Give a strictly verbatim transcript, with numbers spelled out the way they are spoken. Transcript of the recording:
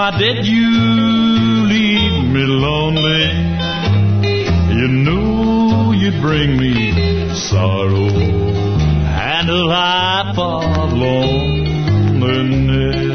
Why did you leave me lonely? You knew you'd bring me sorrow and a life of loneliness.